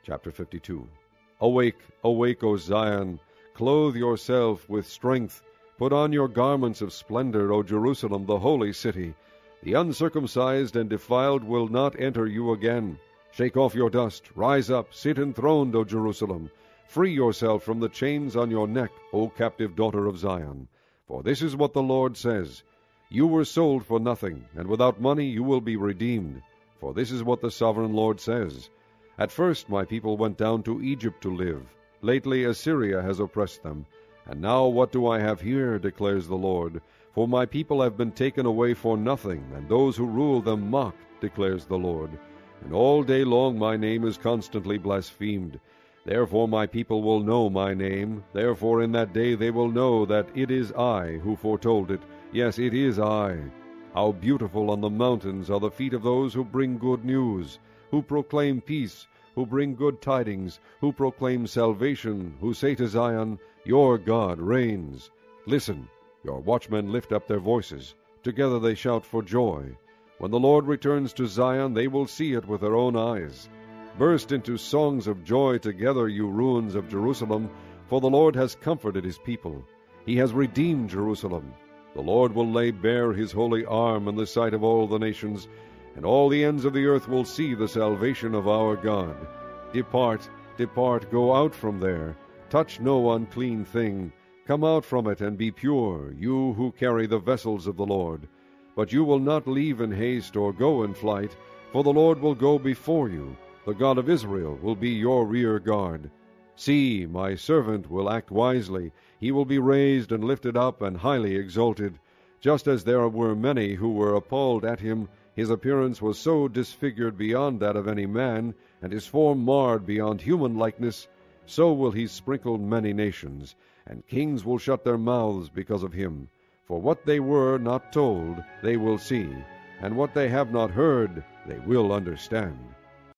Chapter 52. Awake, awake, O Zion! Clothe yourself with strength. Put on your garments of splendor, O Jerusalem, the holy city. The uncircumcised and defiled will not enter you again. Shake off your dust. Rise up. Sit enthroned, O Jerusalem. Free yourself from the chains on your neck, O captive daughter of Zion. For this is what the Lord says: You were sold for nothing, and without money you will be redeemed. For this is what the sovereign Lord says: At first my people went down to Egypt to live. Lately Assyria has oppressed them. And now what do I have here, declares the Lord? For my people have been taken away for nothing, and those who rule them mock, declares the Lord. And all day long my name is constantly blasphemed. Therefore my people will know my name. Therefore in that day they will know that it is I who foretold it. Yes, it is I. How beautiful on the mountains are the feet of those who bring good news, who proclaim peace, who bring good tidings, who proclaim salvation, who say to Zion, Your God reigns. Listen, your watchmen lift up their voices. Together they shout for joy. When the Lord returns to Zion, they will see it with their own eyes. Burst into songs of joy together, you ruins of Jerusalem, for the Lord has comforted his people. He has redeemed Jerusalem. The Lord will lay bare his holy arm in the sight of all the nations, and all the ends of the earth will see the salvation of our God. Depart, depart, go out from there. Touch no unclean thing. Come out from it and be pure, you who carry the vessels of the Lord. But you will not leave in haste or go in flight, for the Lord will go before you. The God of Israel will be your rear guard. See, my servant will act wisely. He will be raised and lifted up and highly exalted. Just as there were many who were appalled at him, his appearance was so disfigured beyond that of any man, and his form marred beyond human likeness, so will he sprinkle many nations, and kings will shut their mouths because of him. For what they were not told, they will see, and what they have not heard, they will understand.